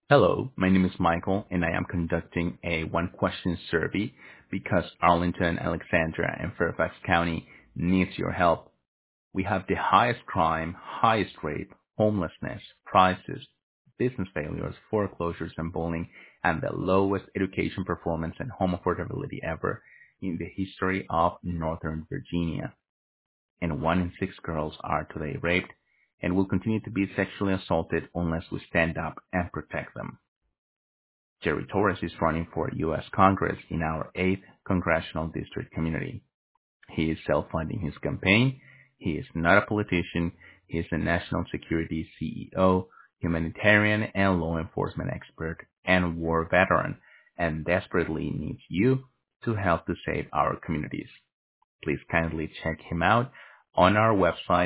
Hello, my name is Michael, and I am conducting a one-question survey because Arlington, Alexandria, and Fairfax County needs your help. We have the highest crime, highest rape, homelessness, prices, business failures, foreclosures, and bullying, and the lowest education performance and home affordability ever in the history of Northern Virginia. And 1 in 6 girls are today raped and will continue to be sexually assaulted unless we stand up and protect them. Jerry Torres is running for U.S. Congress in our 8th Congressional District community. He is self-funding his campaign. He is not a politician. He is a national security CEO, humanitarian and law enforcement expert, and war veteran, and desperately needs you to help to save our communities. Please kindly check him out on our website,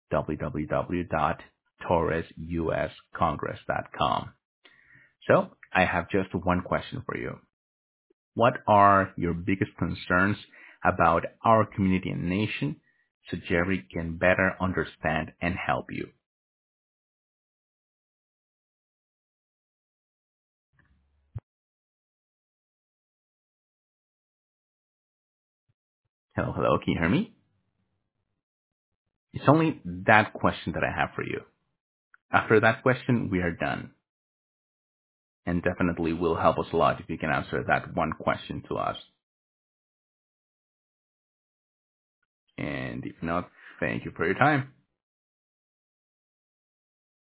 www.torresuscongress.com. So I have just one question for you. What are your biggest concerns about our community and nation so Jerry can better understand and help you? Hello, hello, can you hear me? It's only that question that I have for you. After that question, we are done. And definitely will help us a lot if you can answer that one question to us. And if not, thank you for your time.